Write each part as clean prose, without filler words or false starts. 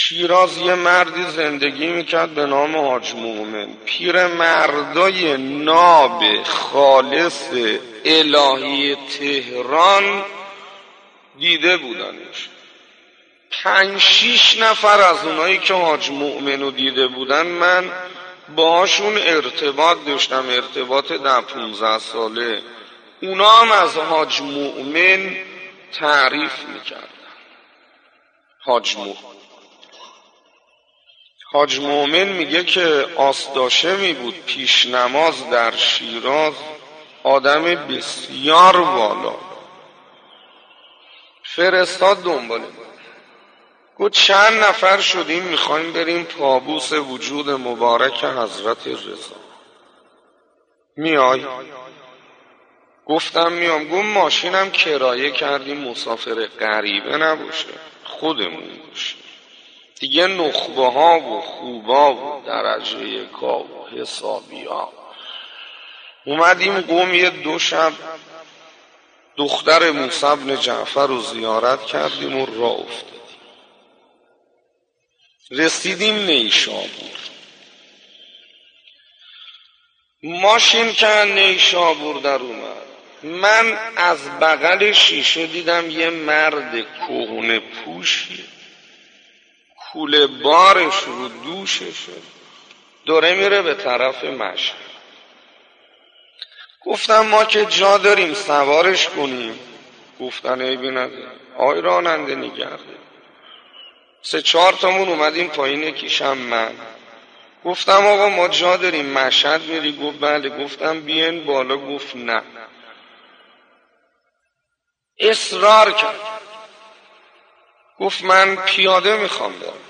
شیراز یه مردی زندگی میکرد به نام حاج مومن. پیر مردای ناب خالص الهی تهران دیده بودنش. 5-6 نفر از اونایی که حاج مومن رو دیده بودن من باهاشون ارتباط داشتم، ارتباط 10-15 ساله. اونا هم از حاج مومن تعریف میکردن. حاج مومن میگه که آستاشمی بود پیش نماز در شیراز، آدم بسیار والا. فرستاد دنباله، گفت چند نفر شدیم میخوایم بریم پابوس وجود مبارک حضرت رضا، میای؟ گفتم میام. گفت ماشینم کرایه کردیم مسافر غریبه نباشه، خودمون باشه دیگه، نخبه ها و خوبا و درجه یکا و حسابی ها. اومدیم قم، یه 2 شب دختر موسی بن جعفر رو زیارت کردیم و راه افتادیم. رسیدیم نیشابور. ماشین که نیشابور در اومد، من از بغل شیشه دیدم یه مرد کهنه پوشی کوله بارش رو دوشش داره میره به طرف مشهد. گفتم ما که جا داریم سوارش کنیم. گفتن عیبی نداره، آی راننده نگرده. 3-4 تامون اومدیم پایین، یکیشم من. گفتم آقا ما جا داریم مشهد میری؟ گفت بله. گفتم بیاین بالا. گفت نه. اصرار کرد، گفت من پیاده میخوام برم.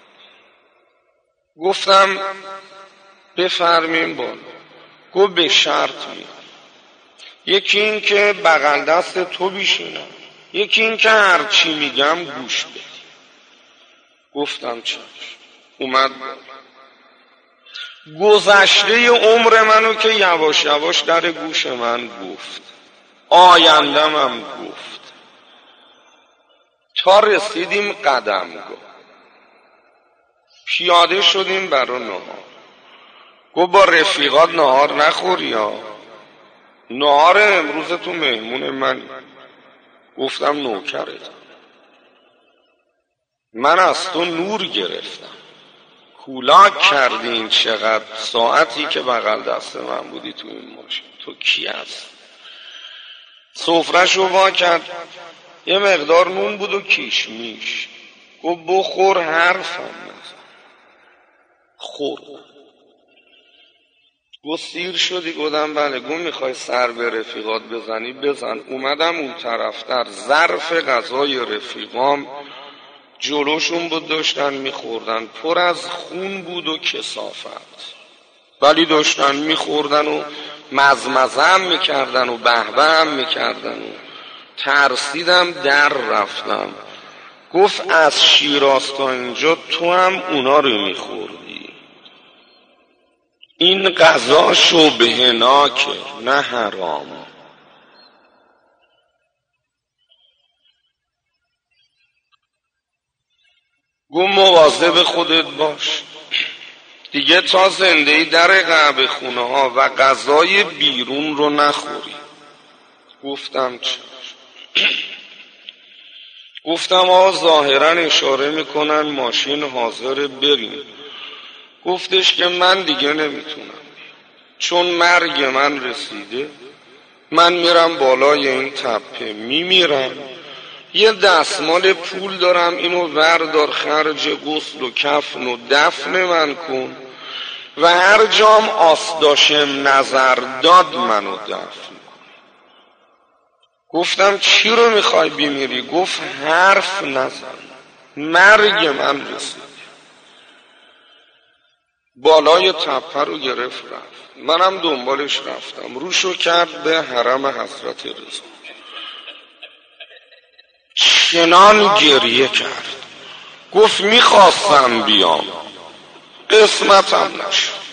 گفتم بفرمین بالا. گفت به شرط میام، یکی این که بغل دست تو بیشینم، یکی این که هرچی میگم گوش بدی. گفتم چشم. اومد بالا. گذشته عمر منو که یواش یواش در گوش من گفت، آیندم هم گفت، تا رسیدیم قدمگاه. پیاده شدیم برا نهار. گفت با رفیقات نهار نخوری یا نهار امروز تو مهمون من. گفتم نوکرت، من از تو نور گرفتم، کولاک کردین چقدر ساعتی که بغل دست من بودی تو این ماشین. تو کی هست؟ سفره‌شو وا کرد، یه مقدار نون بود و کیشمیش. گفت بخور حرفم نزن. خور. گفت سیر شدی؟ گفتم بله. گفت میخوای سر به رفیقات بزنی؟ بزن. اومدم اون طرفتر، ظرف غذای رفیقام جلوشون بود، داشتن میخوردن، پر از خون بود و کثافت، ولی داشتن میخوردن و مزمزه هم میکردن و بهبه هم میکردن و ترسیدم در رفتم. گفت از شیراز تا اینجا تو هم اونا رو میخوردی؟ این غذا شبهناکه نه حرام. گفت مواظب خودت باش دیگه، تا زنده‌ای در قعب خونه ها و غذای بیرون رو نخوری. گفتم چشم. گفتم آقا ظاهرا اشاره میکنن ماشین حاضر بریم. گفتش که من دیگه نمیتونم، چون مرگ من رسیده، من میرم بالای این تپه میمیرم، یه دستمال پول دارم، اینو وردار خرج غسل و کفن و دفن من کن و هر جام آسداشم نظر داد منو دفن کن. گفتم چی رو میخوای بمیری؟ گفت حرف نزن، مرگ من رسید. بالای تپه رو گرفت رفت، منم دنبالش رفتم. روشو کرد به حرم حضرت رضا، چنان گریه کرد. گفت میخواستم بیام، قسمتم نشد.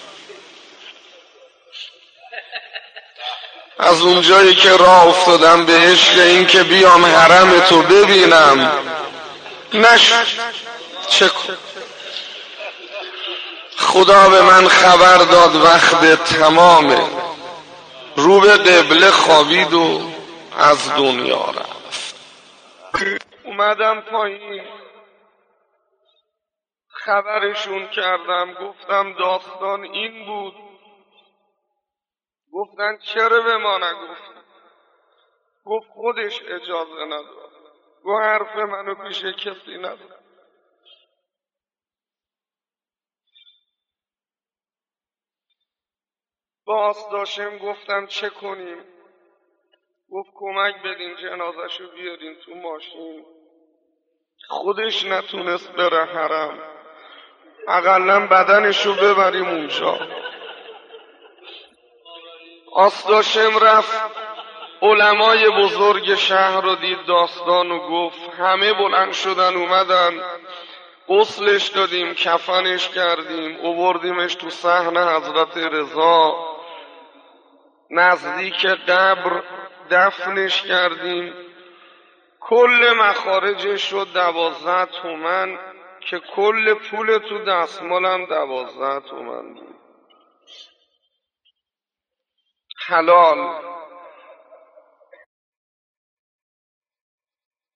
از اونجایی که راه افتادم به عشق این که بیام حرم تو ببینم، نشد. چه کن؟ خدا به من خبر داد وقت تمامه، رو به قبله خوابید و از دنیا رفت. اومدم پایین خبرشون کردم، گفتم داستان این بود. گفتن چرا به ما نگفت؟ گفت خودش اجازه نداد، گفت حرف منو پیش کسی نداد. با آسداشم گفتم چه کنیم؟ گفت کمک بدین جنازه‌شو بیارین تو ماشین. خودش نتونست بره حرم، اقلا بدنشو ببریم اونجا. آسداشم رفت علمای بزرگ شهر رو دید، داستان و گفت. همه بلند شدن اومدن، غسلش دادیم، کفنش کردیم، آوردیمش تو صحن حضرت رضا، نزدیک قبر دفنش کردیم. کل مخارجش رو 12 تومن که کل پول تو دستمالم 12 تومن بود حلال.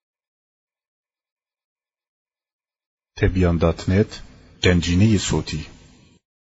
تبیان.net گنجینه صوتی